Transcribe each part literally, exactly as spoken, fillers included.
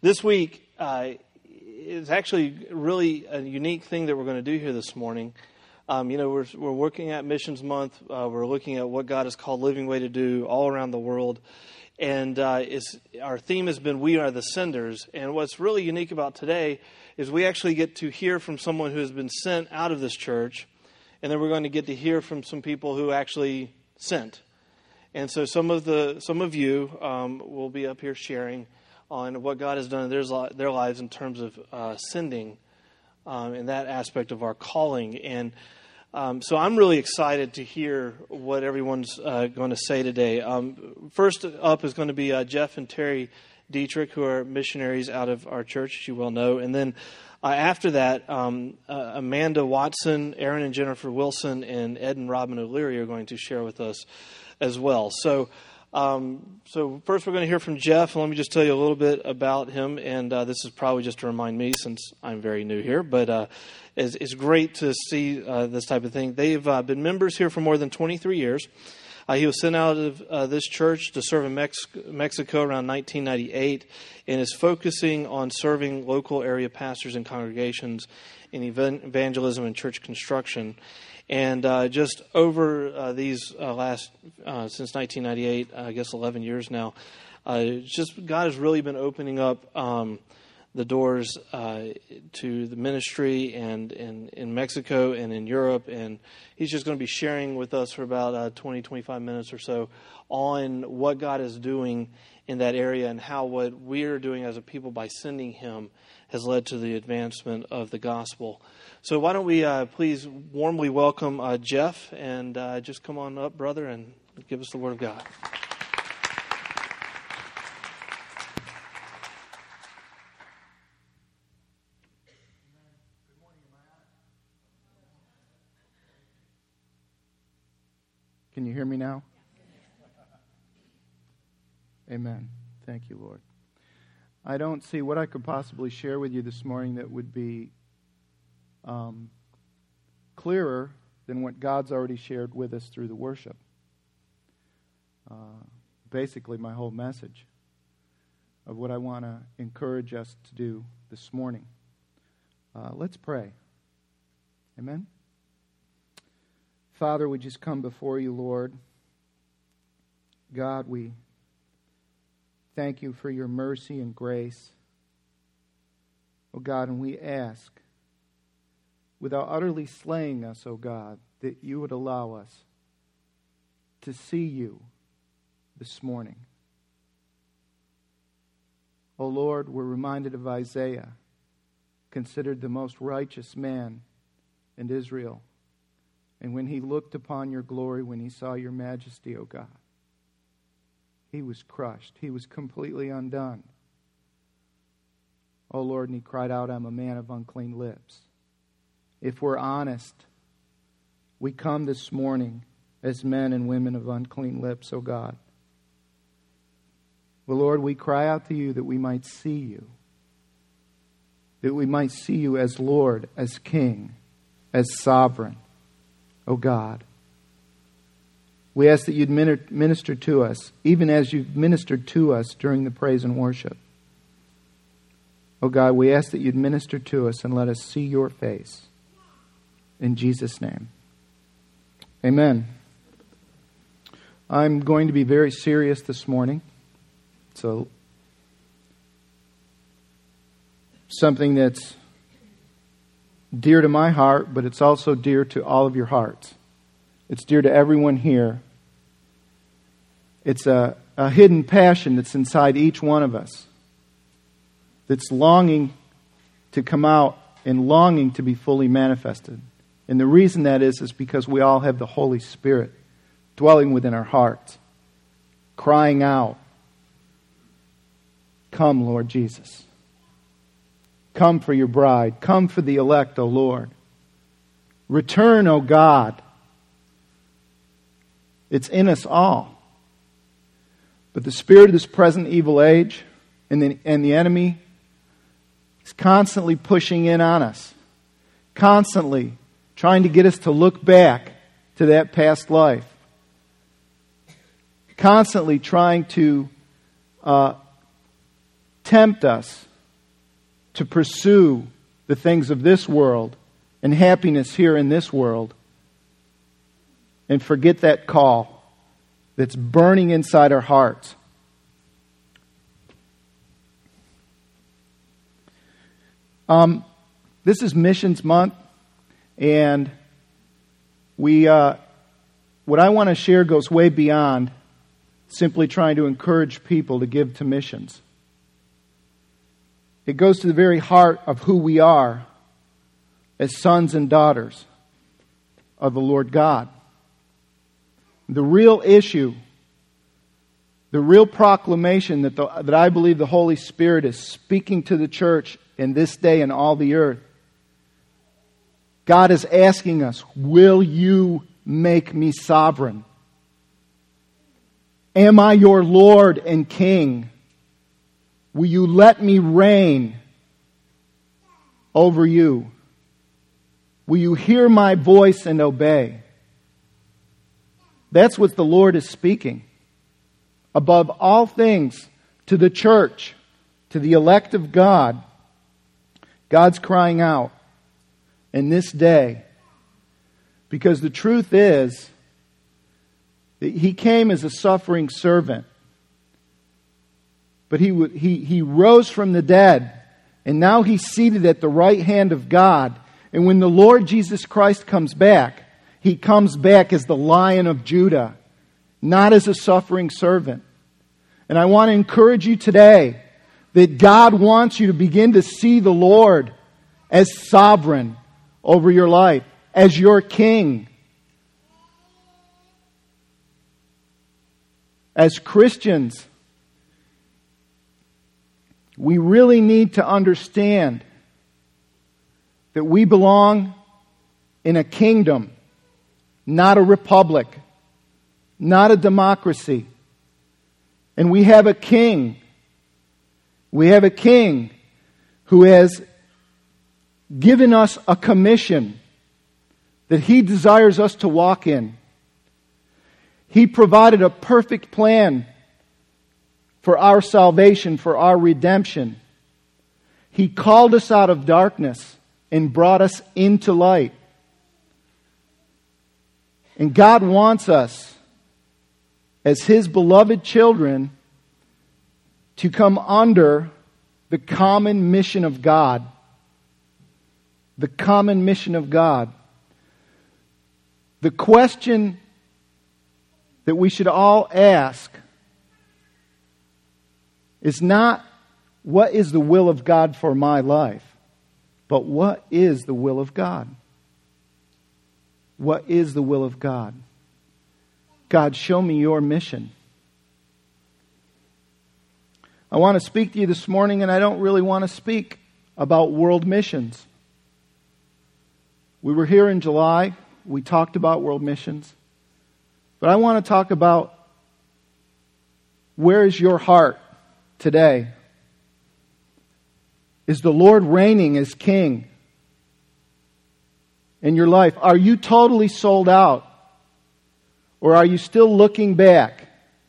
This week uh, is actually really a unique thing that we're going to do here this morning. Um, you know, we're we're working at Missions Month. Uh, we're looking at what God has called Living Way to do all around the world. And uh, it's, our theme has been, We Are the Senders. And what's really unique about today is we actually get to hear from someone who has been sent out of this church. And then we're going to get to hear from some people who actually sent. And so some of the some of you um, will be up here sharing on what God has done in their, their lives in terms of uh, sending um, and that aspect of our calling. And um, so I'm really excited to hear what everyone's uh, going to say today. Um, first up is going to be uh, Jeff and Terry Dietrich, who are missionaries out of our church, as you well know. And then uh, after that, um, uh, Amanda Watson, Aaron and Jennifer Wilson, and Ed and Robin O'Leary are going to share with us as well. So um, so first we're going to hear from Jeff. And let me just tell you a little bit about him. And uh, this is probably just to remind me, since I'm very new here, but uh, it's, it's great to see uh, this type of thing. They've uh, been members here for more than twenty-three years. Uh, he was sent out of uh, this church to serve in Mex- Mexico around nineteen ninety-eight and is focusing on serving local area pastors and congregations in event- evangelism and church construction. And uh, just over uh, these uh, last, uh, since nineteen ninety-eight, uh, I guess eleven years now, uh, just God has really been opening up um, the doors uh, to the ministry and in, in Mexico and in Europe. And he's just going to be sharing with us for about uh, twenty, twenty-five minutes or so on what God is doing in that area and how what we're doing as a people by sending him has led to the advancement of the gospel. So why don't we uh, please warmly welcome uh, Jeff, and uh, just come on up, brother, and give us the Word of God. Can you hear me now? Amen. Thank you, Lord. I don't see what I could possibly share with you this morning that would be um, clearer than what God's already shared with us through the worship. Uh, basically, my whole message of what I want to encourage us to do this morning. Uh, let's pray. Amen. Father, we just come before you, Lord. God, we thank you for your mercy and grace. Oh God, and we ask, without utterly slaying us, oh God, that you would allow us to see you this morning. Oh Lord, we're reminded of Isaiah, considered the most righteous man in Israel. And when he looked upon your glory, when he saw your majesty, O God, he was crushed. He was completely undone. O Lord, and he cried out, I'm a man of unclean lips. If we're honest, we come this morning as men and women of unclean lips, O God. Well, Lord, we cry out to you that we might see you, that we might see you as Lord, as King, as sovereign. Oh God, we ask that you'd minister to us, even as you've ministered to us during the praise and worship. Oh God, we ask that you'd minister to us and let us see your face. In Jesus' name. Amen. I'm going to be very serious this morning. So, something that's dear to my heart, but it's also dear to all of your hearts. It's dear to everyone here. It's a, a hidden passion that's inside each one of us, that's longing to come out and longing to be fully manifested. And the reason that is, is because we all have the Holy Spirit dwelling within our hearts, crying out, come, Lord Jesus. Come for your bride. Come for the elect, O Lord. Return, O God. It's in us all. But the spirit of this present evil age and the, and the enemy is constantly pushing in on us. Constantly trying to get us to look back to that past life. Constantly trying to uh, tempt us to pursue the things of this world and happiness here in this world and forget that call that's burning inside our hearts. Um, this is Missions Month, and we, uh, what I want to share goes way beyond simply trying to encourage people to give to missions. It goes to the very heart of who we are as sons and daughters of the Lord God. The real issue, the real proclamation that, the, that I believe the Holy Spirit is speaking to the church in this day and all the earth. God is asking us, will you make me sovereign? Am I your Lord and King? Will you let me reign over you? Will you hear my voice and obey? That's what the Lord is speaking. Above all things, to the church, to the elect of God, God's crying out in this day. Because the truth is, that He came as a suffering servant. But he, he, he rose from the dead, and now He's seated at the right hand of God. And when the Lord Jesus Christ comes back, He comes back as the Lion of Judah, not as a suffering servant. And I want to encourage you today that God wants you to begin to see the Lord as sovereign over your life, as your King. As Christians, we really need to understand that we belong in a kingdom, not a republic, not a democracy. And we have a king. We have a king who has given us a commission that He desires us to walk in. He provided a perfect plan for our salvation, for our redemption. He called us out of darkness and brought us into light. And God wants us, as His beloved children, to come under the common mission of God. The common mission of God. The question that we should all ask is not, what is the will of God for my life? But what is the will of God? What is the will of God? God, show me your mission. I want to speak to you this morning, and I don't really want to speak about world missions. We were here in July. We talked about world missions. But I want to talk about, where is your heart today? Is the Lord reigning as King in your life? Are you totally sold out? Or are you still looking back?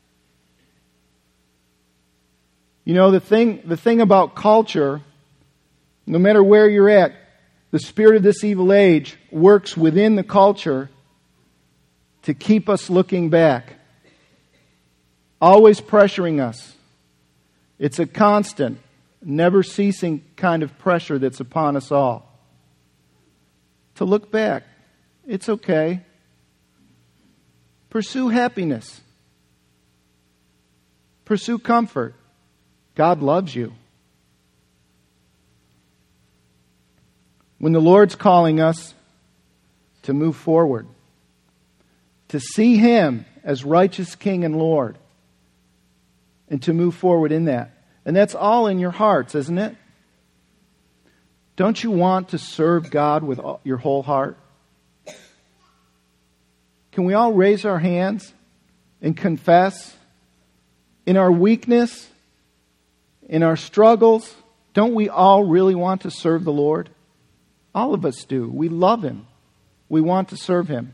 You know, the thing, the thing about culture, no matter where you're at, the spirit of this evil age works within the culture to keep us looking back. Always pressuring us. It's a constant, never ceasing kind of pressure that's upon us all. To look back. It's okay. Pursue happiness. Pursue comfort. God loves you. When the Lord's calling us to move forward, to see Him as righteous King and Lord, and to move forward in that. And that's all in your hearts, isn't it? Don't you want to serve God with your whole heart? Can we all raise our hands and confess in our weakness, in our struggles? Don't we all really want to serve the Lord? All of us do. We love Him. We want to serve Him.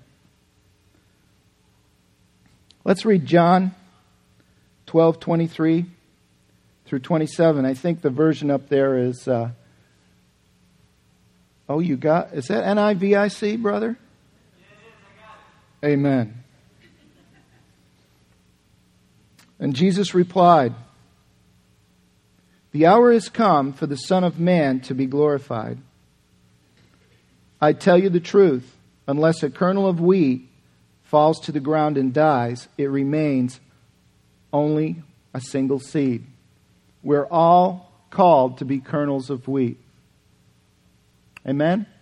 Let's read John twelve twenty-three through twenty-seven. I think the version up there is uh, Oh, you got, is that N I V I C, brother? Amen. And Jesus replied, "The hour has come for the Son of Man to be glorified. I tell you the truth, unless a kernel of wheat falls to the ground and dies, it remains only a single seed. We're all called to be kernels of wheat." Amen?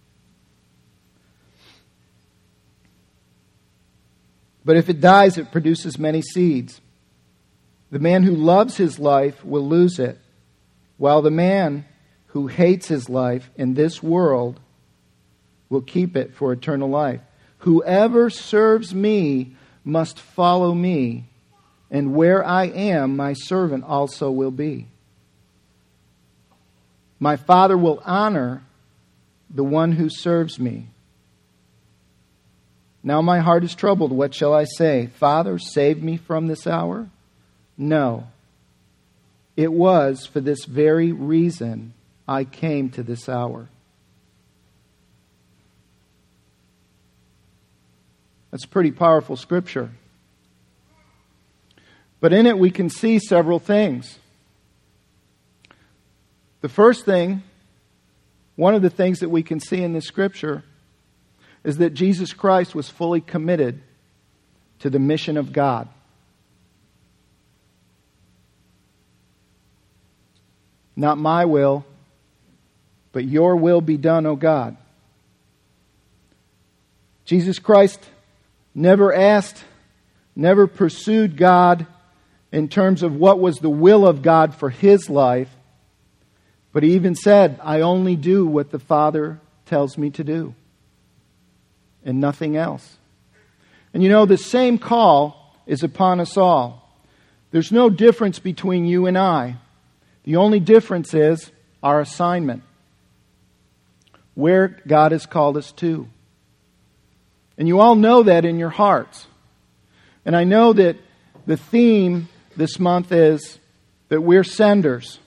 But if it dies, it produces many seeds. The man who loves his life will lose it, while the man who hates his life in this world will keep it for eternal life. Whoever serves me must follow me, and where I am, my servant also will be. My Father will honor the one who serves me. Now my heart is troubled. What shall I say? Father, save me from this hour? No. It was for this very reason I came to this hour. That's pretty powerful scripture. But in it we can see several things. The first thing, one of the things that we can see in this scripture is that Jesus Christ was fully committed to the mission of God. Not my will, but your will be done, O God. Jesus Christ never asked, never pursued God in terms of what was the will of God for his life, but he even said, I only do what the Father tells me to do, and nothing else. And you know, the same call is upon us all. There's no difference between you and I. The only difference is our assignment, where God has called us to. And you all know that in your hearts. And I know that the theme this month is that we're senders.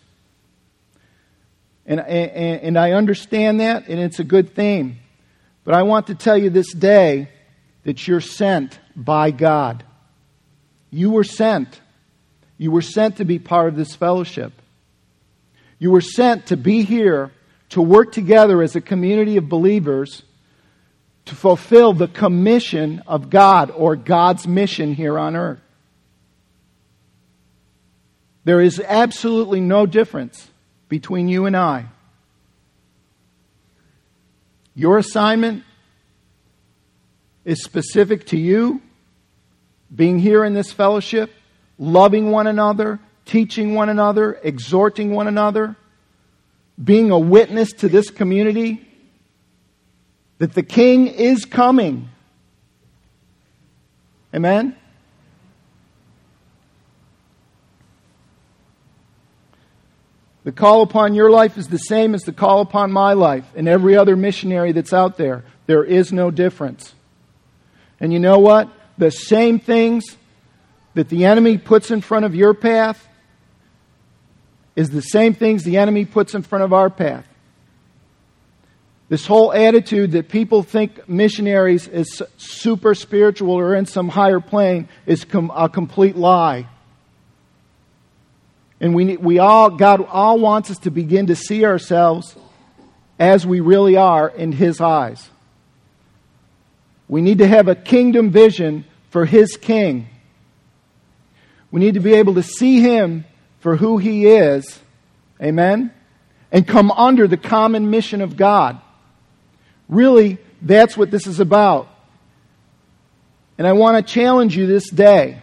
And, and, and I understand that, and it's a good theme. But I want to tell you this day that you're sent by God. You were sent. You were sent to be part of this fellowship. You were sent to be here to work together as a community of believers to fulfill the commission of God, or God's mission here on earth. There is absolutely no difference between you and I. Your assignment is specific to you, being here in this fellowship, loving one another, teaching one another, exhorting one another, being a witness to this community that the King is coming. Amen? The call upon your life is the same as the call upon my life and every other missionary that's out there. There is no difference. And you know what? The same things that the enemy puts in front of your path is the same things the enemy puts in front of our path. This whole attitude that people think missionaries is super spiritual or in some higher plane is com- a complete lie. And we we all God all wants us to begin to see ourselves as we really are in His eyes. We need to have a kingdom vision for His King. We need to be able to see Him for who He is. Amen? And come under the common mission of God. Really, that's what this is about. And I want to challenge you this day.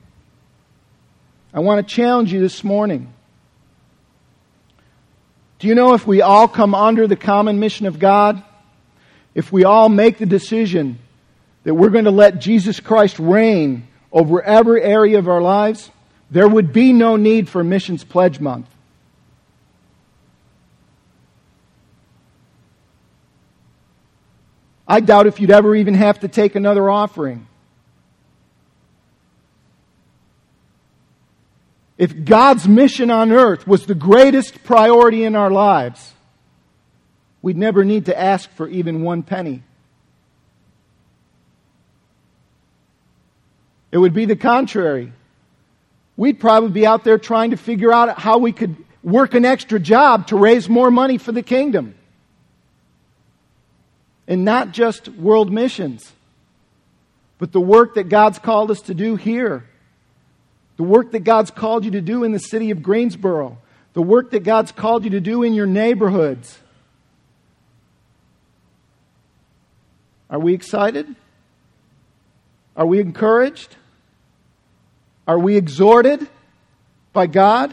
I want to challenge you this morning. Do you know, if we all come under the common mission of God, if we all make the decision that we're going to let Jesus Christ reign over every area of our lives, there would be no need for Missions Pledge Month. I doubt if you'd ever even have to take another offering. If God's mission on earth was the greatest priority in our lives, we'd never need to ask for even one penny. It would be the contrary. We'd probably be out there trying to figure out how we could work an extra job to raise more money for the kingdom. And not just world missions, but the work that God's called us to do here. The work that God's called you to do in the city of Greensboro. The work that God's called you to do in your neighborhoods. Are we excited? Are we encouraged? Are we exhorted by God?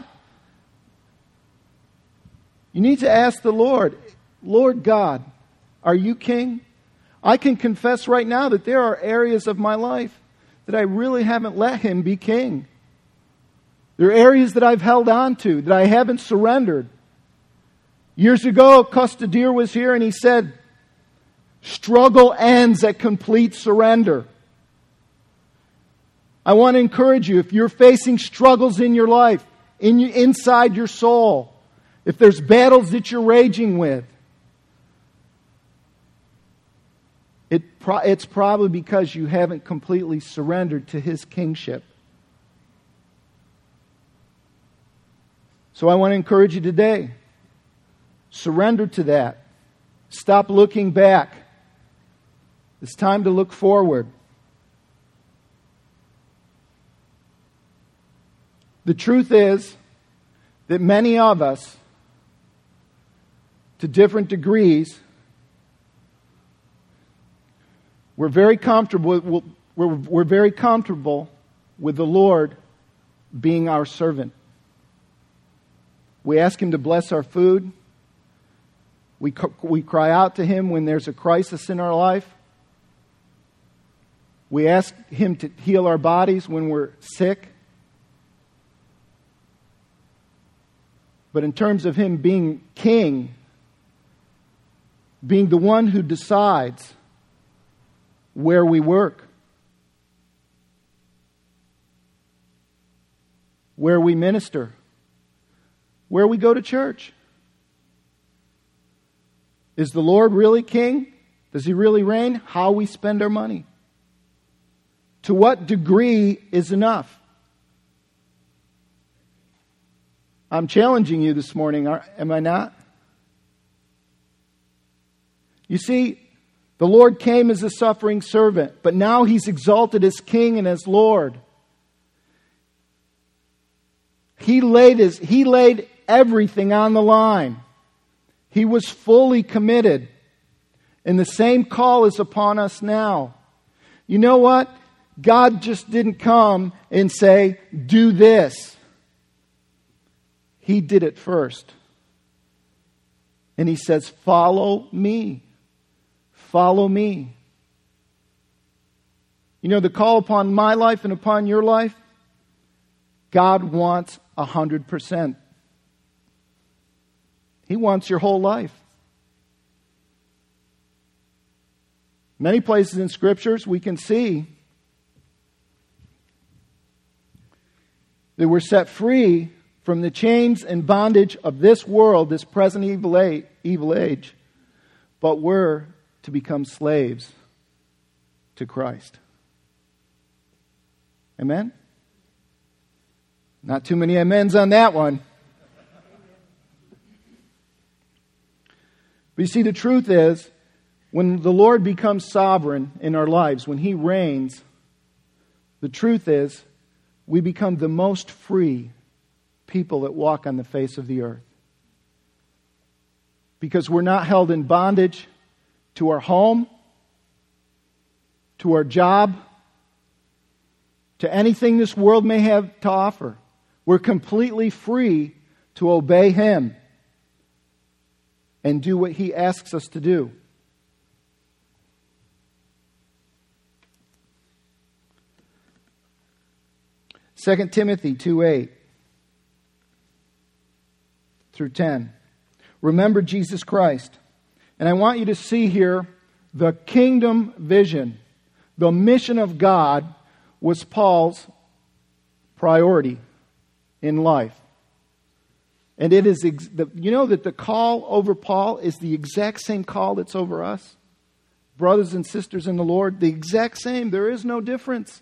You need to ask the Lord, Lord God, are you king? I can confess right now that there are areas of my life that I really haven't let Him be king. There are areas that I've held on to, that I haven't surrendered. Years ago, Custadir was here and he said, struggle ends at complete surrender. I want to encourage you, if you're facing struggles in your life, in inside your soul, if there's battles that you're raging with, it pro- it's probably because you haven't completely surrendered to His kingship. So I want to encourage you today, surrender to that. Stop looking back. It's time to look forward. The truth is that many of us, to different degrees, we're very comfortable. We're, we're very comfortable with the Lord being our servant. We ask Him to bless our food. We we cry out to Him when there's a crisis in our life. We ask Him to heal our bodies when we're sick. But in terms of Him being king, being the one who decides where we work, where we minister, where we go to church. Is the Lord really king? Does He really reign? How we spend our money? To what degree is enough? I'm challenging you this morning, am I not? You see, the Lord came as a suffering servant, but now He's exalted as King and as Lord. He laid his, He laid everything on the line. He was fully committed. And the same call is upon us now. You know what? God just didn't come and say, do this. He did it first. And He says, follow me. Follow me. You know, the call upon my life and upon your life, God wants a hundred percent. He wants your whole life. Many places in Scriptures we can see that we're set free from the chains and bondage of this world, this present evil age, but we're to become slaves to Christ. Amen? Not too many amens on that one. But you see, the truth is, when the Lord becomes sovereign in our lives, when He reigns, the truth is, we become the most free people that walk on the face of the earth. Because we're not held in bondage to our home, to our job, to anything this world may have to offer. We're completely free to obey Him and do what He asks us to do. Second Timothy two eight through ten. Remember Jesus Christ. And I want you to see here the kingdom vision. The mission of God was Paul's priority in life. And it is, ex- the, you know that the call over Paul is the exact same call that's over us? Brothers and sisters in the Lord, the exact same. There is no difference.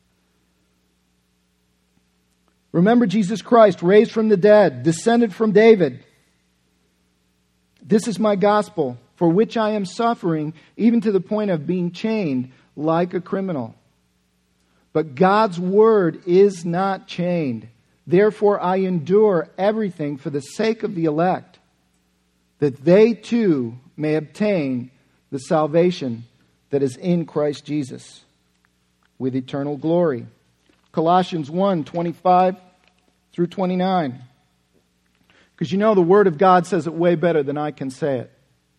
Remember Jesus Christ, raised from the dead, descended from David. This is my gospel, for which I am suffering, even to the point of being chained like a criminal. But God's word is not chained. Therefore I endure everything for the sake of the elect, that they too may obtain the salvation that is in Christ Jesus with eternal glory. Colossians one, twenty-five through twenty-nine. Because you know the Word of God says it way better than I can say it.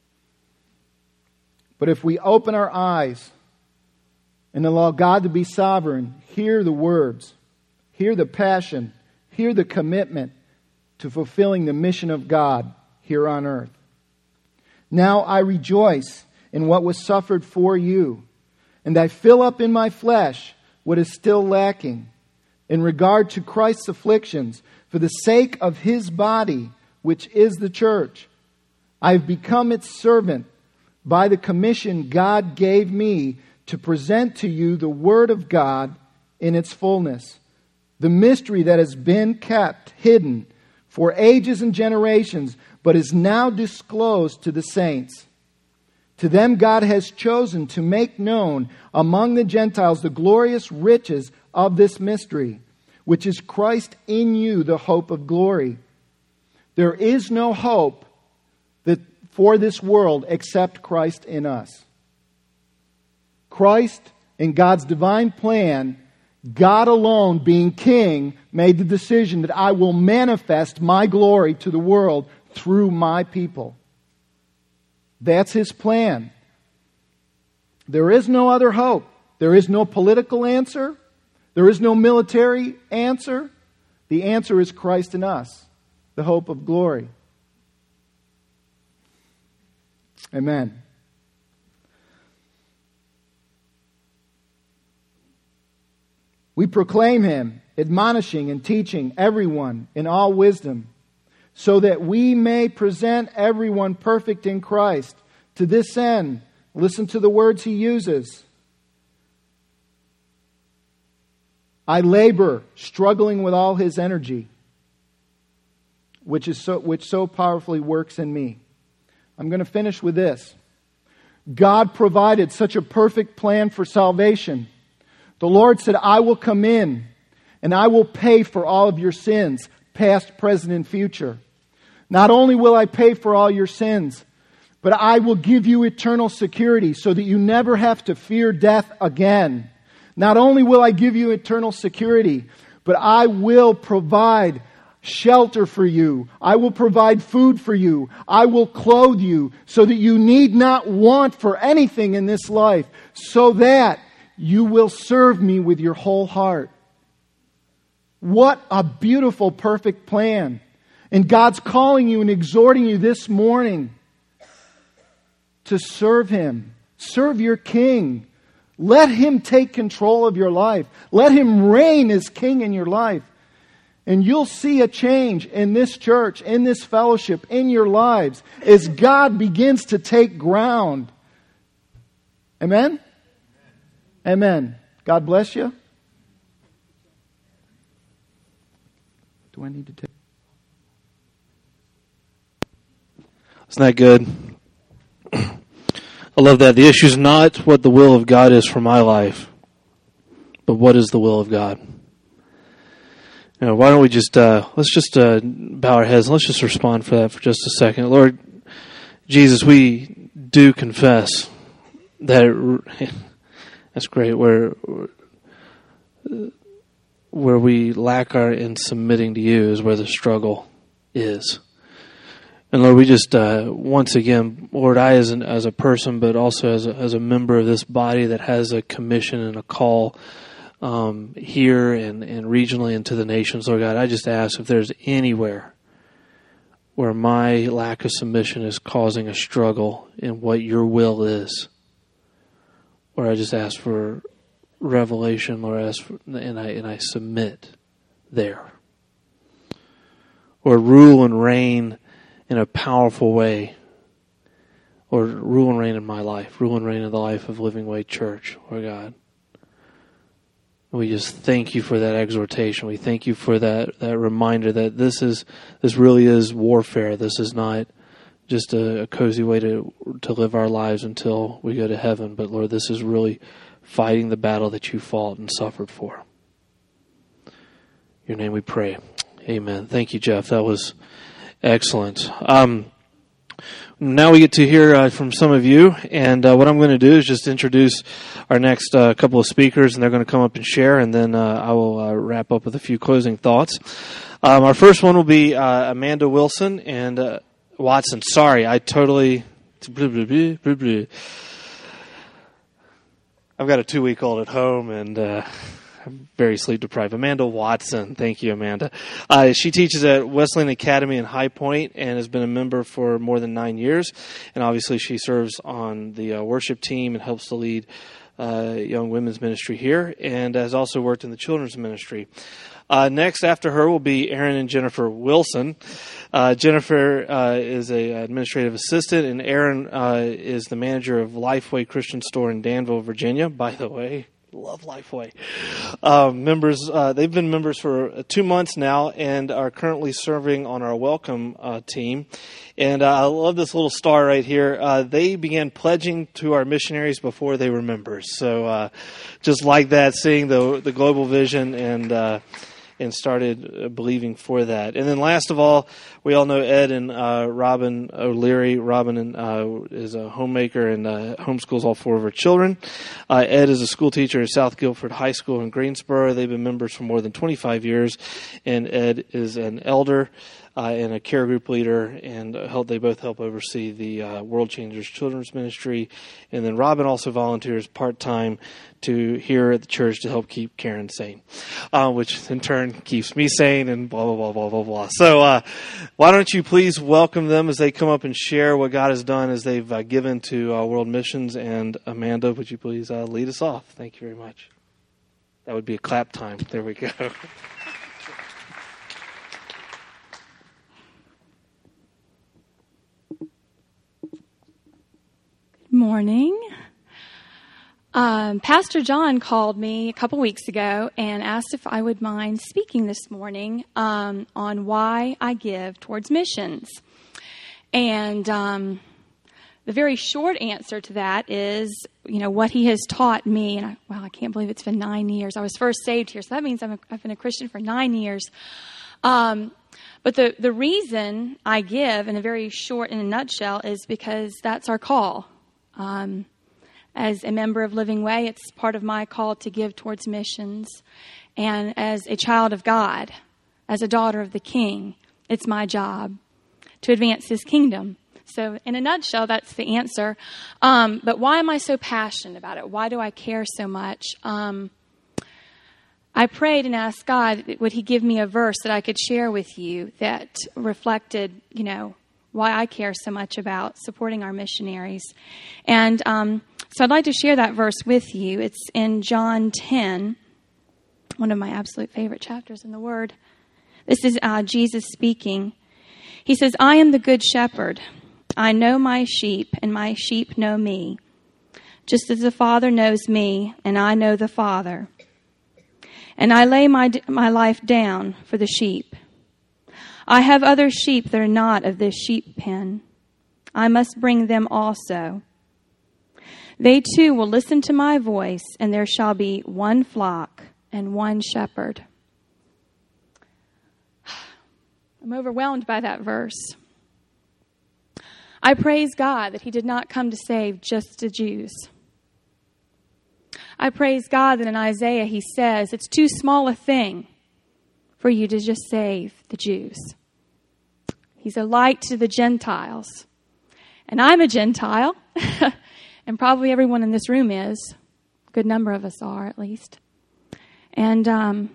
But if we open our eyes and allow God to be sovereign, hear the words, hear the passion, hear the commitment to fulfilling the mission of God here on earth. Now I rejoice in what was suffered for you, and I fill up in my flesh what is still lacking in regard to Christ's afflictions for the sake of His body, which is the church. I have become its servant by the commission God gave me to present to you the Word of God in its fullness, the mystery that has been kept hidden for ages and generations, but is now disclosed to the saints. To them God has chosen to make known among the Gentiles the glorious riches of this mystery, which is Christ in you, the hope of glory. There is no hope that for this world except Christ in us. Christ, in God's divine plan, God alone being King, made the decision that I will manifest my glory to the world through my people. That's His plan. There is no other hope. There is no political answer. There is no military answer. The answer is Christ in us, the hope of glory. Amen. We proclaim Him, admonishing and teaching everyone in all wisdom, so that we may present everyone perfect in Christ. To this end, listen to the words He uses. I labor, struggling with all His energy, which is so which so powerfully works in me. I'm going to finish with this. God provided such a perfect plan for salvation. The Lord said, I will come in and I will pay for all of your sins, past, present, and future. Not only will I pay for all your sins, but I will give you eternal security so that you never have to fear death again. Not only will I give you eternal security, but I will provide shelter for you. I will provide food for you. I will clothe you so that you need not want for anything in this life, so that you will serve me with your whole heart. What a beautiful, perfect plan. And God's calling you and exhorting you this morning to serve Him. Serve your King. Let Him take control of your life. Let Him reign as King in your life. And you'll see a change in this church, in this fellowship, in your lives, as God begins to take ground. Amen? Amen. God bless you. Do I need to take? Isn't that good? I love that. The issue is not what the will of God is for my life, but what is the will of God. You know, why don't we just, uh, let's just uh, bow our heads and let's just respond for that for just a second. Lord Jesus, we do confess that, that's great, where, where we lack our in submitting to you is where the struggle is. And Lord, we just, uh, once again, Lord, I as, an, as a person, but also as a, as a member of this body that has a commission and a call um, here and, and regionally and to the nations, Lord God, I just ask if there's anywhere where my lack of submission is causing a struggle in what your will is, Lord, I just ask for revelation, Lord, I ask for, and I and I submit there. Or rule and reign in a powerful way. Or rule and reign in my life. Rule and reign in the life of Living Way Church, Lord God. We just thank you for that exhortation. We thank you for that, that reminder that this is this really is warfare. This is not just a, a cozy way to to live our lives until we go to heaven. But Lord, this is really fighting the battle that you fought and suffered for. In your name we pray. Amen. Thank you, Jeff. That was excellent. Um, Now we get to hear uh, from some of you, and uh, what I'm going to do is just introduce our next uh, couple of speakers, and they're going to come up and share, and then uh, I will uh, wrap up with a few closing thoughts. Um, our first one will be uh, Amanda Wilson and uh, Watson. Sorry, I totally... I've got a two-week-old at home, and... Uh, I'm very sleep deprived. Amanda Watson. Thank you, Amanda. Uh, she teaches at Wesleyan Academy in High Point and has been a member for more than nine years. And obviously she serves on the uh, worship team and helps to lead uh, young women's ministry here, and has also worked in the children's ministry. Uh, next after her will be Aaron and Jennifer Wilson. Uh, Jennifer uh, is a administrative assistant, and Aaron uh, is the manager of Lifeway Christian Store in Danville, Virginia. By the way, love Lifeway. Uh, members, uh, they've been members for uh, two months now and are currently serving on our welcome uh, team. And uh, I love this little star right here. Uh, they began pledging to our missionaries before they were members. So uh, just like that, seeing the the global vision and uh, and started believing for that. And then last of all, we all know Ed and uh, Robin O'Leary. Robin uh, is a homemaker and uh, homeschools all four of her children. Uh, Ed is a school teacher at South Guilford High School in Greensboro. They've been members for more than twenty-five years. And Ed is an elder uh, and a care group leader, and help, they both help oversee the uh, World Changers Children's Ministry. And then Robin also volunteers part-time to here at the church to help keep Karen sane, uh, which in turn keeps me sane, and blah, blah, blah, blah, blah, blah. So uh, why don't you please welcome them as they come up and share what God has done as they've uh, given to uh, World Missions. And Amanda, would you please uh, lead us off? Thank you very much. That would be a clap time. There we go. Morning. Um, Pastor John called me a couple weeks ago and asked if I would mind speaking this morning um, on why I give towards missions. And um, the very short answer to that is, you know, what he has taught me. And I, wow, I can't believe it's been nine years. I was first saved here, so that means I'm a, I've been a Christian for nine years. Um, but the, the reason I give, in a very short, in a nutshell, is because that's our call. Um, as a member of Living Way, it's part of my call to give towards missions. And as a child of God, as a daughter of the King, it's my job to advance His kingdom. So in a nutshell, that's the answer. Um, but why am I so passionate about it? Why do I care so much? Um, I prayed and asked God, would He give me a verse that I could share with you that reflected, you know, why I care so much about supporting our missionaries. And um, so I'd like to share that verse with you. It's in John ten, one of my absolute favorite chapters in the Word. This is uh, Jesus speaking. He says, I am the good shepherd. I know my sheep, and my sheep know me, just as the Father knows me, and I know the Father. And I lay my my life down for the sheep. I have other sheep that are not of this sheep pen. I must bring them also. They too will listen to my voice, and there shall be one flock and one shepherd. I'm overwhelmed by that verse. I praise God that He did not come to save just the Jews. I praise God that in Isaiah He says it's too small a thing for you to just save the Jews. He's a light to the Gentiles. And I'm a Gentile. And probably everyone in this room is. A good number of us are, at least. And um,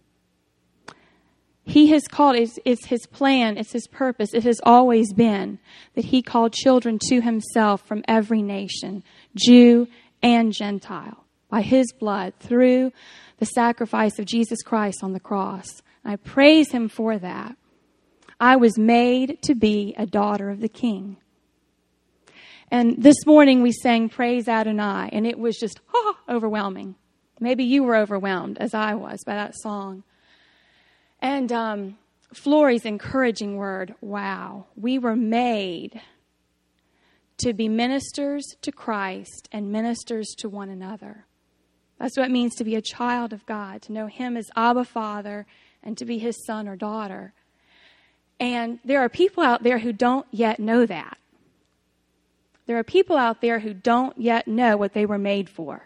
He has called, it's, it's His plan, it's His purpose, it has always been that He called children to Himself from every nation, Jew and Gentile, by His blood, through the sacrifice of Jesus Christ on the cross. I praise Him for that. I was made to be a daughter of the King. And this morning we sang Praise Adonai, and it was just oh, overwhelming. Maybe you were overwhelmed, as I was, by that song. And um, Flory's encouraging word, wow, we were made to be ministers to Christ and ministers to one another. That's what it means to be a child of God, to know Him as Abba Father and to be His son or daughter. And there are people out there who don't yet know that. There are people out there who don't yet know what they were made for.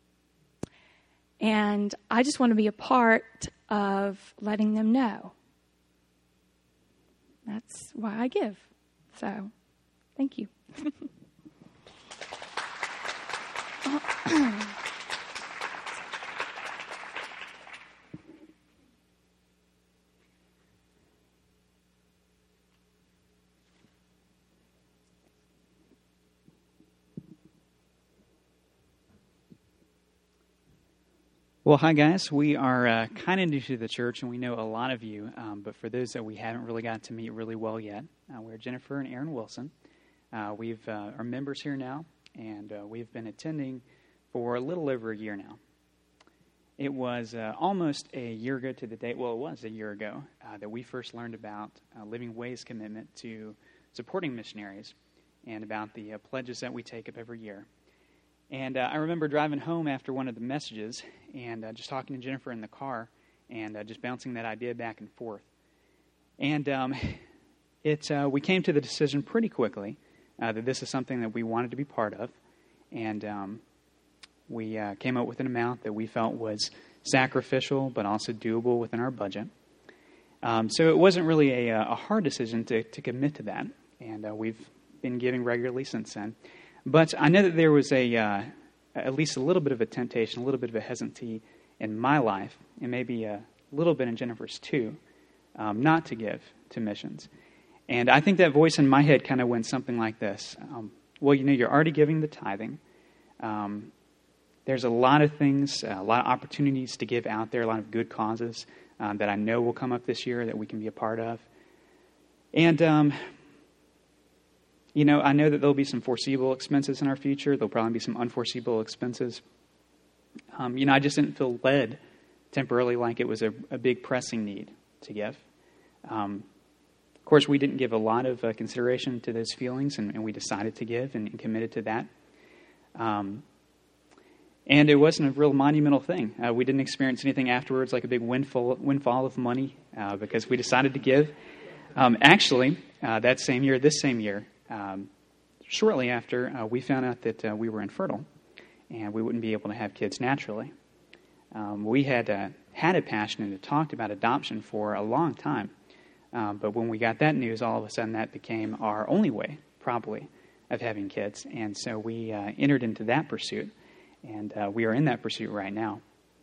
And I just want to be a part of letting them know. That's why I give. So, thank you. Well, hi guys. We are uh, kind of new to the church, and we know a lot of you. Um, but for those that we haven't really got to meet really well yet, uh, we're Jennifer and Aaron Wilson. Uh, we've uh, are members here now, and uh, we've been attending for a little over a year now. It was uh, almost a year ago to the date. Well, it was a year ago uh, that we first learned about uh, Living Way's commitment to supporting missionaries, and about the uh, pledges that we take up every year. And uh, I remember driving home after one of the messages and uh, just talking to Jennifer in the car and uh, just bouncing that idea back and forth. And um, it uh, we came to the decision pretty quickly uh, that this is something that we wanted to be part of. And um, we uh, came up with an amount that we felt was sacrificial but also doable within our budget. Um, so it wasn't really a, a hard decision to, to commit to that. And uh, we've been giving regularly since then. But I know that there was a uh, at least a little bit of a temptation, a little bit of a hesitancy in my life, and maybe a little bit in Jennifer's too, um, not to give to missions. And I think that voice in my head kind of went something like this. Um, well, you know, you're already giving the tithing. Um, there's a lot of things, uh, a lot of opportunities to give out there, a lot of good causes um, that I know will come up this year that we can be a part of. And... Um, You know, I know that there'll be some foreseeable expenses in our future. There'll probably be some unforeseeable expenses. Um, you know, I just didn't feel led temporarily like it was a, a big pressing need to give. Um, of course, we didn't give a lot of uh, consideration to those feelings, and, and we decided to give and, and committed to that. Um, and it wasn't a real monumental thing. Uh, we didn't experience anything afterwards like a big windfall, windfall of money uh, because we decided to give. Um, actually, uh, that same year, this same year, Um, shortly after, uh, we found out that uh, we were infertile and we wouldn't be able to have kids naturally. Um, we had uh, had a passion and had talked about adoption for a long time. Um, but when we got that news, all of a sudden that became our only way, probably, of having kids. And so we uh, entered into that pursuit. And uh, we are in that pursuit right now.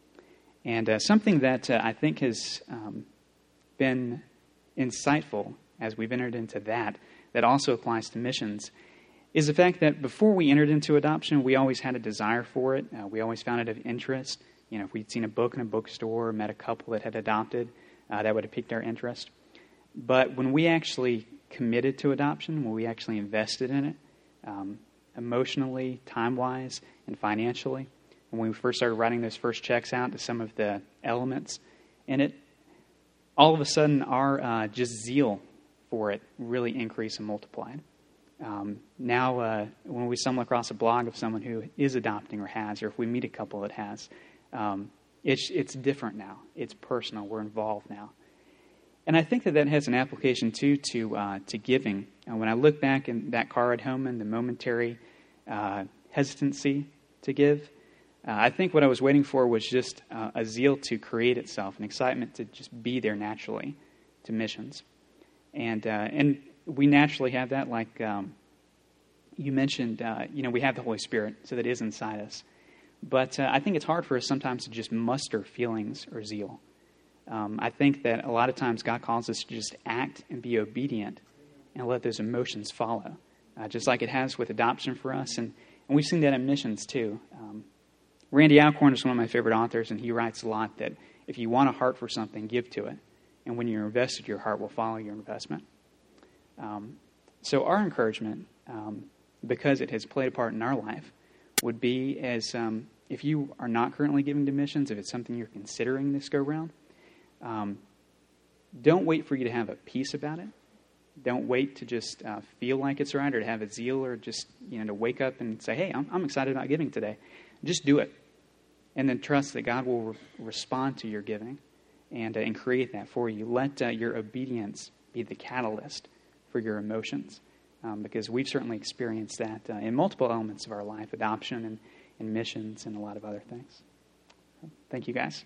And uh, something that uh, I think has um, been insightful as we've entered into that, that also applies to missions, is the fact that before we entered into adoption, we always had a desire for it. Uh, we always found it of interest. You know, if we'd seen a book in a bookstore, met a couple that had adopted, uh, that would have piqued our interest. But when we actually committed to adoption, when we actually invested in it, um, emotionally, time-wise, and financially, when we first started writing those first checks out to some of the elements in it, all of a sudden our uh, just zeal for it really increased and multiplied. Um, now, uh, when we stumble across a blog of someone who is adopting or has, or if we meet a couple that has, um, it's it's different now. It's personal. We're involved now, and I think that that has an application too to uh, to giving. And when I look back in that car ride home and the momentary uh, hesitancy to give, uh, I think what I was waiting for was just uh, a zeal to create itself, an excitement to just be there naturally to missions. And uh, and we naturally have that, like um, you mentioned, uh, you know, we have the Holy Spirit, so that is inside us. But uh, I think it's hard for us sometimes to just muster feelings or zeal. Um, I think that a lot of times God calls us to just act and be obedient and let those emotions follow, uh, just like it has with adoption for us. And, and we've seen that in missions too. Um, Randy Alcorn is one of my favorite authors, and he writes a lot that if you want a heart for something, give to it. And when you're invested, your heart will follow your investment. Um, so our encouragement, um, because it has played a part in our life, would be as um, if you are not currently giving to missions, if it's something you're considering this go-round, um, don't wait for you to have a peace about it. Don't wait to just uh, feel like it's right or to have a zeal or just, you know, to wake up and say, hey, I'm, I'm excited about giving today. Just do it. And then trust that God will re- respond to your giving and, uh, and create that for you. Let uh, your obedience be the catalyst for your emotions, um, because we've certainly experienced that uh, in multiple elements of our life, adoption and, and missions and a lot of other things. So, thank you, guys.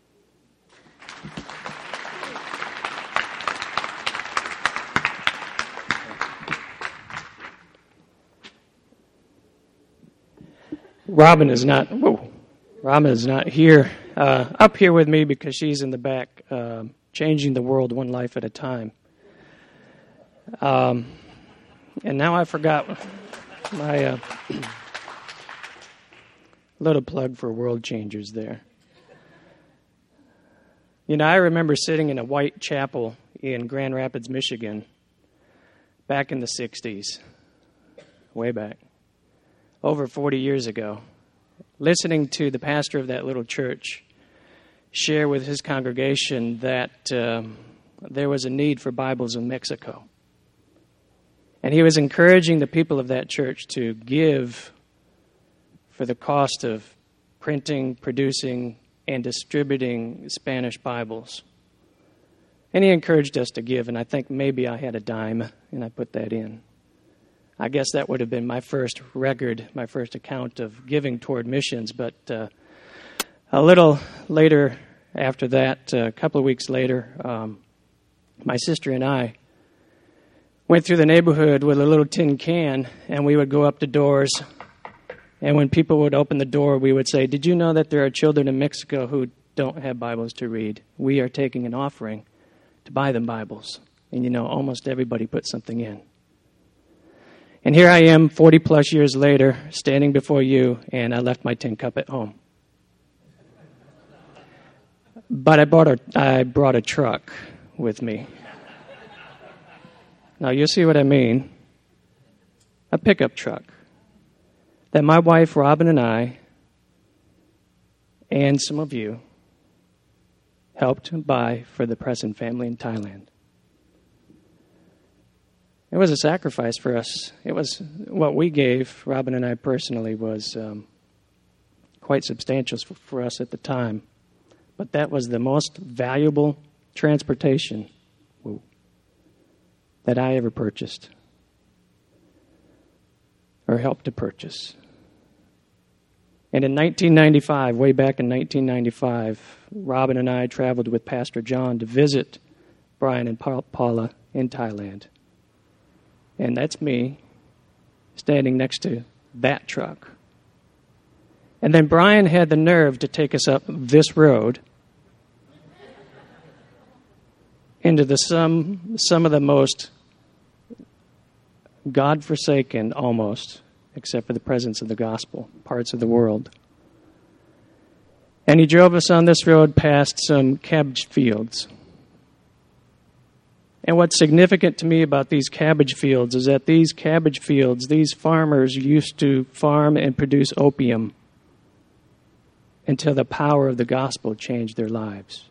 Robin is not. Whoa, Robin is not here. Uh, up here with me because she's in the back, uh, changing the world one life at a time. Um, and now I forgot my uh, little plug for World Changers there. You know, I remember sitting in a white chapel in Grand Rapids, Michigan, back in the sixties, way back, over forty years ago, listening to the pastor of that little church share with his congregation that um, there was a need for Bibles in Mexico. And he was encouraging the people of that church to give for the cost of printing, producing, and distributing Spanish Bibles. And he encouraged us to give, and I think maybe I had a dime, and I put that in. I guess that would have been my first record, my first account of giving toward missions. But uh, a little later after that, uh, a couple of weeks later, um, my sister and I went through the neighborhood with a little tin can, and we would go up to doors. And when people would open the door, we would say, "Did you know that there are children in Mexico who don't have Bibles to read? We are taking an offering to buy them Bibles." And you know, almost everybody put something in. And here I am, forty plus years later, standing before you, and I left my tin cup at home. But I brought a, I brought a truck with me. Now, you'll see what I mean. A pickup truck that my wife, Robin, and I, and some of you, helped buy for the Preston family in Thailand. It was a sacrifice for us. It was what we gave, Robin and I personally, was um, quite substantial for, for us at the time. But that was the most valuable transportation that I ever purchased or helped to purchase. And in nineteen ninety-five, way back in nineteen ninety-five, Robin and I traveled with Pastor John to visit Brian and Paula in Thailand. And that's me standing next to that truck. And then Brian had the nerve to take us up this road into the some some of the most God-forsaken, almost, except for the presence of the gospel, parts of the world. And he drove us on this road past some cabbage fields. And what's significant to me about these cabbage fields is that these cabbage fields, these farmers used to farm and produce opium until the power of the gospel changed their lives.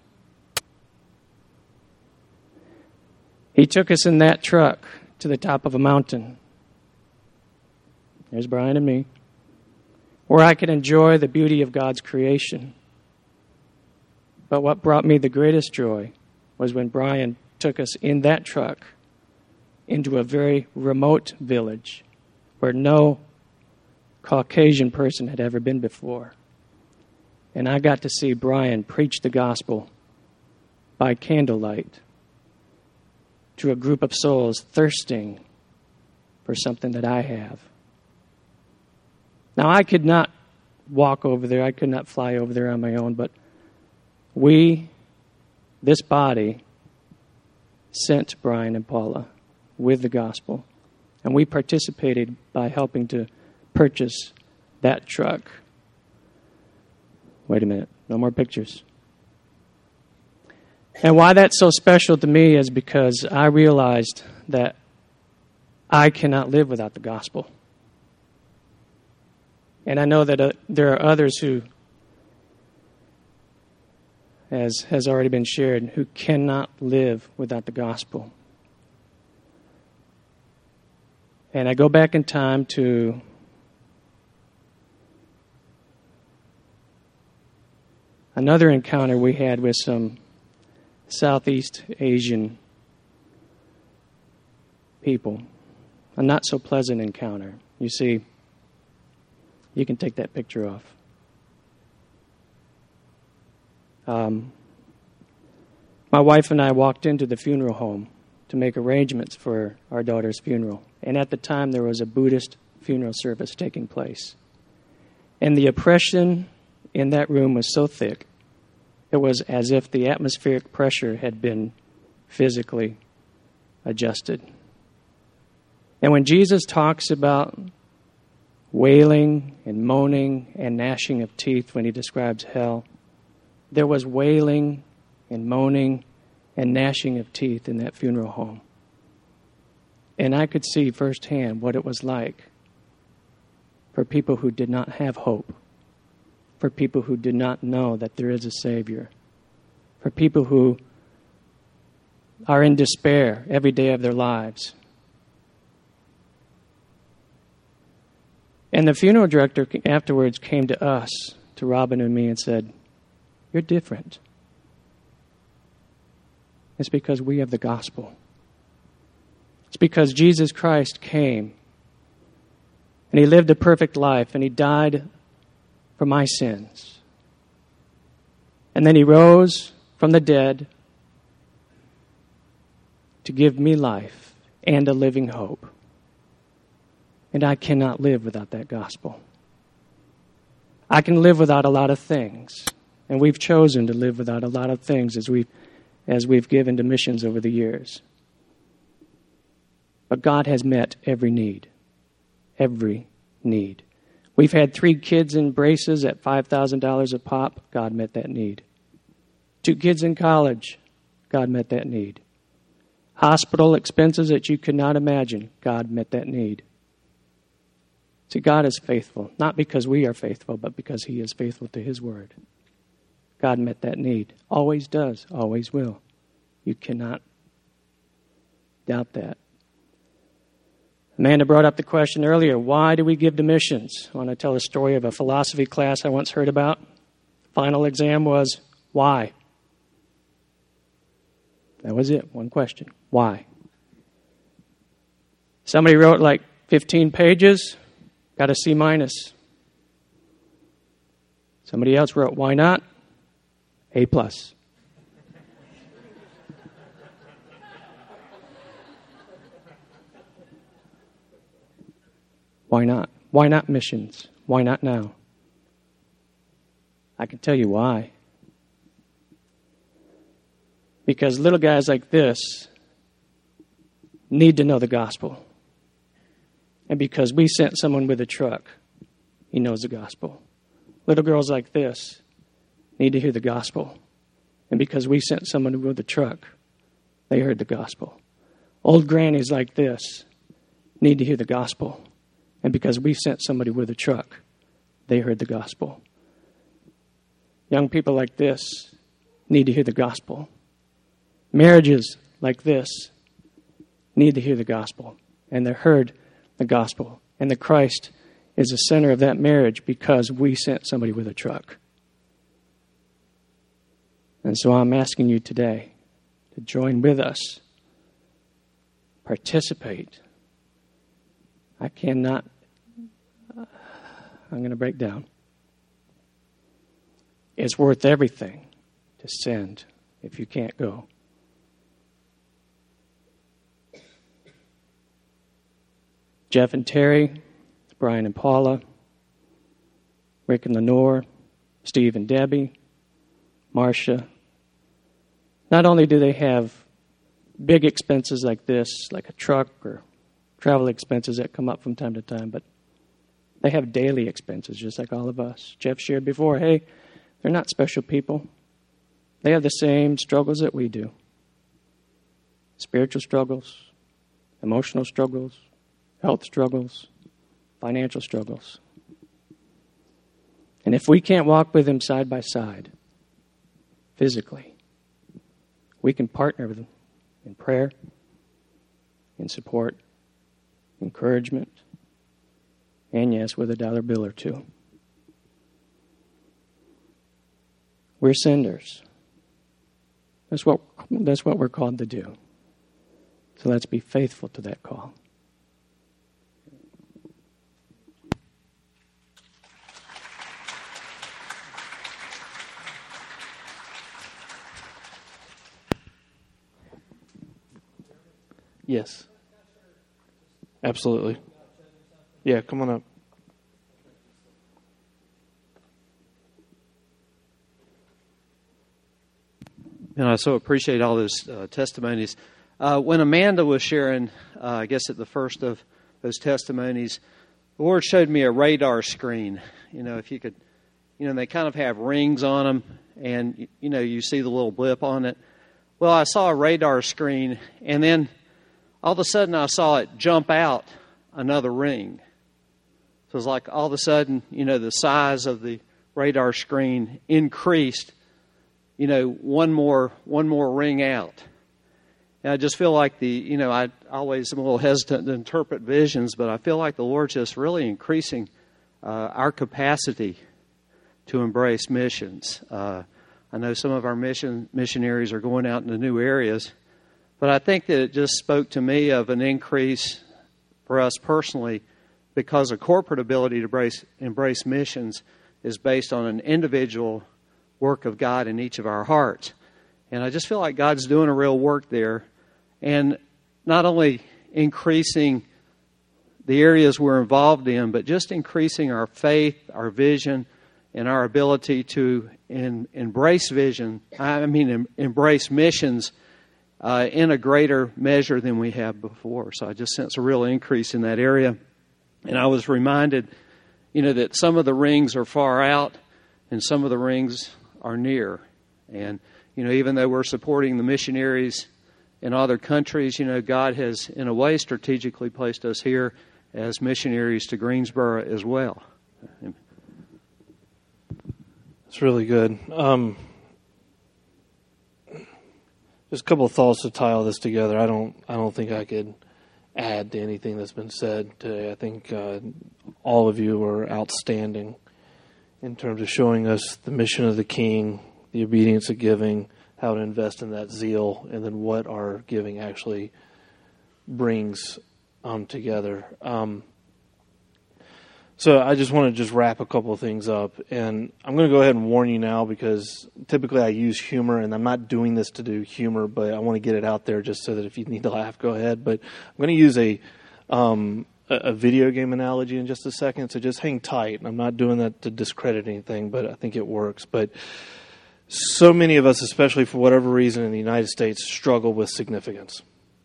He took us in that truck to the top of a mountain. There's Brian and me, where I could enjoy the beauty of God's creation. But what brought me the greatest joy was when Brian took us in that truck into a very remote village where no Caucasian person had ever been before. And I got to see Brian preach the gospel by candlelight to a group of souls thirsting for something that I have. Now, I could not walk over there. I could not fly over there on my own, but we, this body, sent Brian and Paula with the gospel, and we participated by helping to purchase that truck. Wait a minute, no more pictures. And why that's so special to me is because I realized that I cannot live without the gospel. And I know that uh, there are others who, as has already been shared, who cannot live without the gospel. And I go back in time to another encounter we had with some Southeast Asian people. A not so pleasant encounter. You see, you can take that picture off. Um, my wife and I walked into the funeral home to make arrangements for our daughter's funeral. And at the time, there was a Buddhist funeral service taking place. And the oppression in that room was so thick, it was as if the atmospheric pressure had been physically adjusted. And when Jesus talks about wailing and moaning and gnashing of teeth when he describes hell, there was wailing and moaning and gnashing of teeth in that funeral home. And I could see firsthand what it was like for people who did not have hope, for people who did not know that there is a Savior, for people who are in despair every day of their lives. And the funeral director afterwards came to us, to Robin and me, and said, "You're different. It's because we have the gospel. It's because Jesus Christ came and he lived a perfect life and he died for my sins. And then he rose from the dead to give me life and a living hope. And I cannot live without that gospel. I can live without a lot of things. And we've chosen to live without a lot of things as we've, as we've given to missions over the years. But God has met every need. Every need. We've had three kids in braces at five thousand dollars a pop. God met that need. Two kids in college. God met that need. Hospital expenses that you could not imagine. God met that need. See, God is faithful, not because we are faithful, but because he is faithful to his word. God met that need. Always does, always will. You cannot doubt that. Amanda brought up the question earlier, why do we give to missions? I want to tell a story of a philosophy class I once heard about. Final exam was, why? That was it, one question. Why? Somebody wrote like fifteen pages, got a C minus. Somebody else wrote, why not? A plus. Why not? Why not missions? Why not now? I can tell you why. Because little guys like this need to know the gospel. And because we sent someone with a truck, he knows the gospel. Little girls like this need to hear the gospel. And because we sent someone with a truck, they heard the gospel. Old grannies like this need to hear the gospel. And because we sent somebody with a truck, they heard the gospel. Young people like this need to hear the gospel. Marriages like this need to hear the gospel. And they heard the gospel. And the Christ is the center of that marriage because we sent somebody with a truck. And so I'm asking you today to join with us. Participate. I cannot, uh, I'm going to break down. It's worth everything to send if you can't go. Jeff and Terry, Brian and Paula, Rick and Lenore, Steve and Debbie, Marcia. Not only do they have big expenses like this, like a truck or travel expenses that come up from time to time, but they have daily expenses just like all of us. Jeff shared before, hey, they're not special people. They have the same struggles that we do. Spiritual struggles, emotional struggles, health struggles, financial struggles. And if we can't walk with him side by side, physically, we can partner with him in prayer, in support, encouragement, and yes, with a dollar bill or two. We're senders. That's what, that's what we're called to do. So let's be faithful to that call. Yes. Absolutely. Yeah, come on up. And I so appreciate all those uh, testimonies. Uh, when Amanda was sharing, uh, I guess at the first of those testimonies, the Lord showed me a radar screen. You know, if you could, you know, they kind of have rings on them, and, you know, you see the little blip on it. Well, I saw a radar screen, and then all of a sudden I saw it jump out another ring. So it was like all of a sudden, you know, the size of the radar screen increased, you know, one more one more ring out. And I just feel like the, you know, I always am a little hesitant to interpret visions, but I feel like the Lord's just really increasing uh, our capacity to embrace missions. Uh, I know some of our mission missionaries are going out into new areas, but I think that it just spoke to me of an increase for us personally, because a corporate ability to embrace, embrace missions is based on an individual work of God in each of our hearts. And I just feel like God's doing a real work there, and not only increasing the areas we're involved in, but just increasing our faith, our vision, and our ability to in, embrace vision, I mean em, embrace missions uh, in a greater measure than we have before. So I just sense a real increase in that area. And I was reminded, you know, that some of the rings are far out and some of the rings are near. And, you know, even though we're supporting the missionaries in other countries, you know, God has, in a way, strategically placed us here as missionaries to Greensboro as well. It's really good. Um, just a couple of thoughts to tie all this together. I don't, I don't think I could add to anything that's been said today. I think uh, all of you are outstanding in terms of showing us the mission of the King, the obedience of giving, how to invest in that zeal, and then what our giving actually brings um, together. Um, so I just want to just wrap a couple of things up, and I'm going to go ahead and warn you now, because typically I use humor, and I'm not doing this to do humor, but I want to get it out there just so that if you need to laugh, go ahead. But I'm going to use a um, a video game analogy in just a second, so just hang tight. I'm not doing that to discredit anything, but I think it works. But so many of us, especially for whatever reason in the United States, struggle with significance.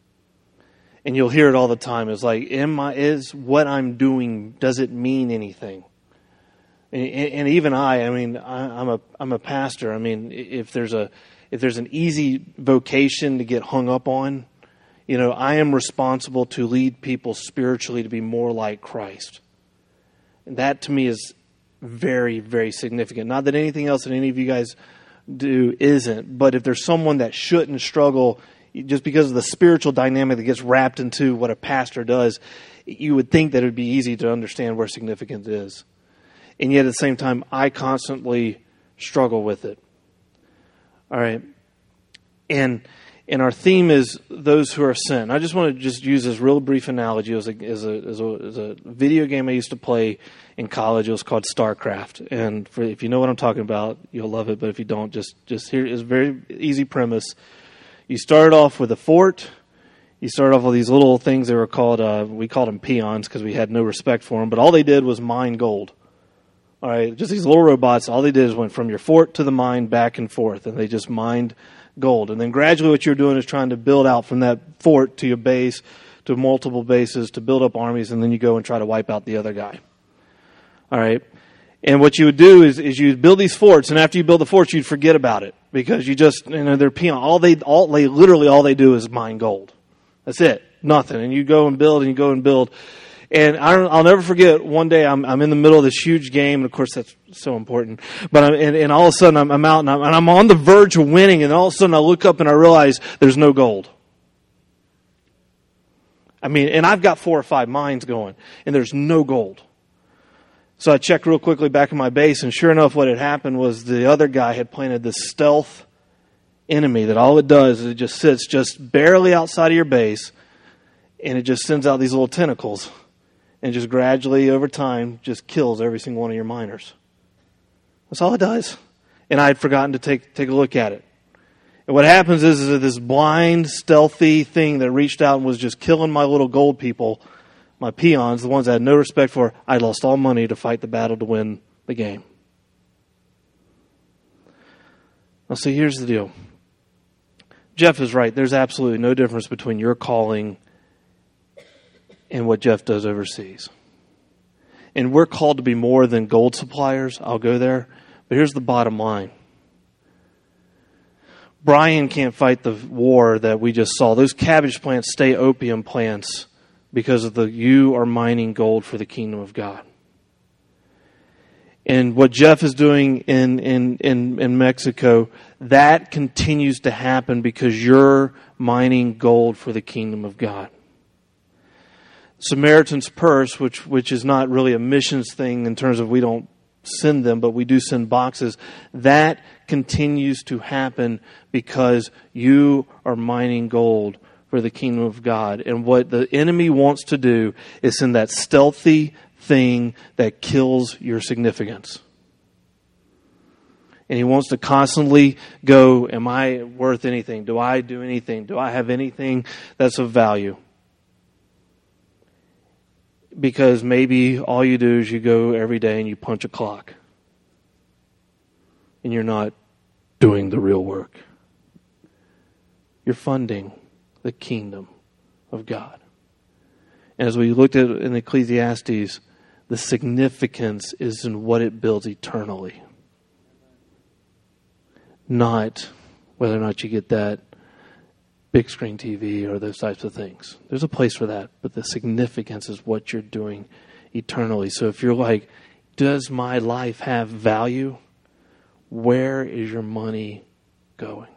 And you'll hear it all the time. It's like, am I, is what I'm doing, does it mean anything? And, and even I, I mean, I, I'm a I'm a pastor. I mean, if there's a if there's an easy vocation to get hung up on, you know, I am responsible to lead people spiritually to be more like Christ. And that to me is very, very significant. Not that anything else that any of you guys do isn't, but if there's someone that shouldn't struggle just because of the spiritual dynamic that gets wrapped into what a pastor does, you would think that it would be easy to understand where significance is. And yet at the same time, I constantly struggle with it. All right. And and our theme is those who are sent. I just want to just use this real brief analogy. It was a, as, a, as, a, as a video game I used to play in college. It was called StarCraft. And for, if you know what I'm talking about, you'll love it. But if you don't, just, just here is a very easy premise. You start off with a fort. You start off with these little things that were called, uh, we called them peons because we had no respect for them. But all they did was mine gold. All right, just these little robots. All they did is went from your fort to the mine back and forth. And they just mined gold. And then gradually what you're doing is trying to build out from that fort to your base, to multiple bases, to build up armies. And then you go and try to wipe out the other guy. All right. And what you would do is, is you'd build these forts, and after you build the forts, you'd forget about it because you just, you know, they're peon. All they, all they, literally all they do is mine gold. That's it. Nothing. And you go and build and you go and build. And I don't, I'll never forget, one day I'm, I'm in the middle of this huge game, and of course that's so important. But I'm, and, and all of a sudden I'm, I'm out, and I'm, and I'm on the verge of winning, and all of a sudden I look up and I realize there's no gold. I mean, and I've got four or five mines going, and there's no gold. So I checked real quickly back in my base, and sure enough, what had happened was the other guy had planted this stealth enemy that all it does is it just sits just barely outside of your base, and it just sends out these little tentacles, and just gradually, over time, just kills every single one of your miners. That's all it does. And I had forgotten to take take a look at it. And what happens is, is that this blind, stealthy thing that reached out and was just killing my little gold people, my peons, the ones I had no respect for, I lost all money to fight the battle to win the game. Now, see, here's the deal. Jeff is right. There's absolutely no difference between your calling and what Jeff does overseas. And we're called to be more than gold suppliers. I'll go there. But here's the bottom line. Brian can't fight the war that we just saw. Those cabbage plants stay opium plants because of the you are mining gold for the kingdom of God. And what Jeff is doing in, in, in, in Mexico, that continues to happen because you're mining gold for the kingdom of God. Samaritan's Purse, which which is not really a missions thing in terms of we don't send them, but we do send boxes, that continues to happen because you are mining gold for the kingdom of God. And what the enemy wants to do is send that stealthy thing that kills your significance. And he wants to constantly go, am I worth anything? Do I do anything? Do I have anything that's of value? Because maybe all you do is you go every day and you punch a clock. And you're not doing the real work. You're funding the kingdom of God. And as we looked at in Ecclesiastes, the significance is in what it builds eternally. Not whether or not you get that big screen T V or those types of things. There's a place for that, but the significance is what you're doing eternally. So if you're like, does my life have value? Where is your money going?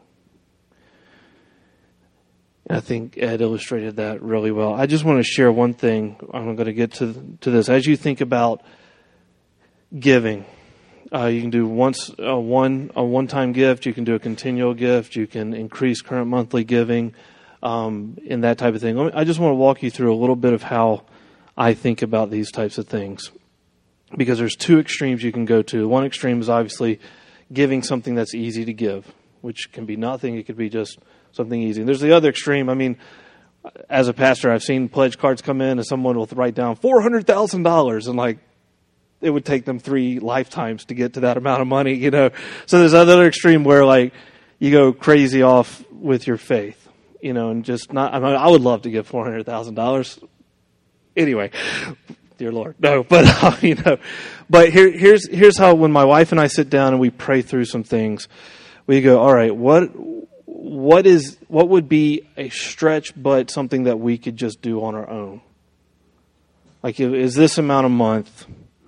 And I think Ed illustrated that really well. I just want to share one thing. I'm going to get to to this. As you think about giving, uh, you can do once a one a one-time gift. You can do a continual gift. You can increase current monthly giving, um, and that type of thing. I just want to walk you through a little bit of how I think about these types of things, because there's two extremes you can go to. One extreme is obviously giving something that's easy to give, which can be nothing. It could be just something easy. And there's the other extreme. I mean, as a pastor, I've seen pledge cards come in and someone will write down four hundred thousand dollars, and like, it would take them three lifetimes to get to that amount of money, you know. So there's another extreme where, like, you go crazy off with your faith, you know, and just not, I mean, I would love to give four hundred thousand dollars. Anyway, dear Lord, no, but, uh, you know, but here, here's, here's how, when my wife and I sit down and we pray through some things, we go, all right, what, what is, what would be a stretch, but something that we could just do on our own? Like, is this amount a month?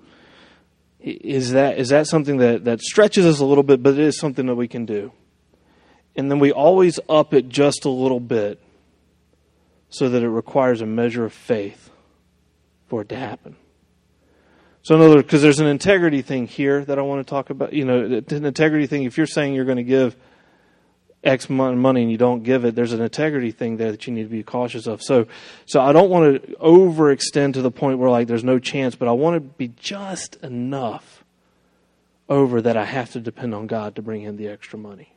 Is that is that something that, that stretches us a little bit, but it is something that we can do? And then we always up it just a little bit so that it requires a measure of faith for it to happen. So in other words, because there's an integrity thing here that I want to talk about. You know, an integrity thing, if you're saying you're going to give X money and you don't give it, there's an integrity thing there that you need to be cautious of. So so I don't want to overextend to the point where like there's no chance, but I want to be just enough over that I have to depend on God to bring in the extra money.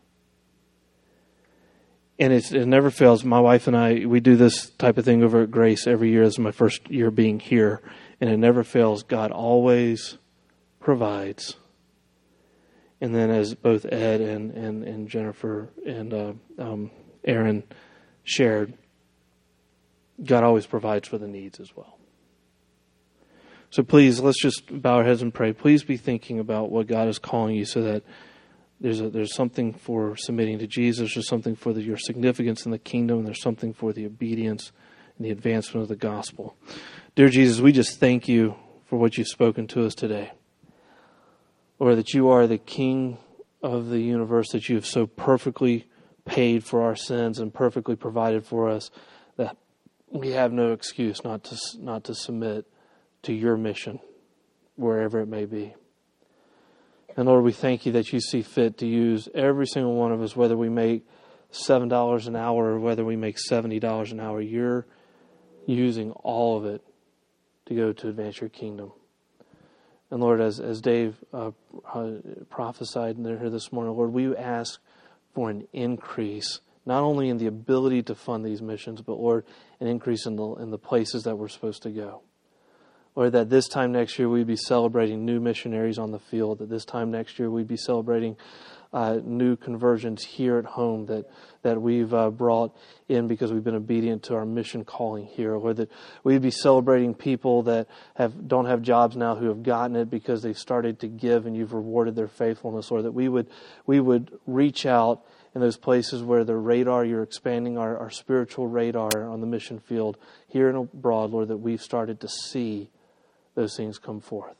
And it's, it never fails. My wife and I, we do this type of thing over at Grace every year. This is my first year being here, and it never fails. God always provides. And then as both Ed and, and, and Jennifer and uh, um, Aaron shared, God always provides for the needs as well. So please, let's just bow our heads and pray. Please be thinking about what God is calling you, so that there's a, there's something for submitting to Jesus, there's something for the, your significance in the kingdom, and there's something for the obedience and the advancement of the gospel. Dear Jesus, we just thank you for what you've spoken to us today. Lord, that you are the King of the universe, that you have so perfectly paid for our sins and perfectly provided for us that we have no excuse not to not to submit to your mission, wherever it may be. And Lord, we thank you that you see fit to use every single one of us, whether we make seven dollars an hour or whether we make seventy dollars an hour. You're using all of it to go to advance your kingdom. And Lord, as as Dave uh, uh, prophesied in here this morning, Lord, we ask for an increase, not only in the ability to fund these missions, but Lord, an increase in the in the places that we're supposed to go. Lord, that this time next year we'd be celebrating new missionaries on the field, that this time next year we'd be celebrating uh, new conversions here at home that, that we've uh, brought in because we've been obedient to our mission calling here. Lord, that we'd be celebrating people that have don't have jobs now who have gotten it because they've started to give and you've rewarded their faithfulness. Lord, that we would we would reach out in those places where the radar, you're expanding our, our spiritual radar on the mission field here and abroad, Lord, that we've started to see those things come forth.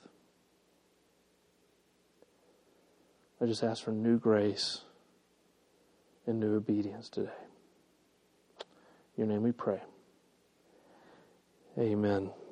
I just ask for new grace and new obedience today. In your name we pray. Amen.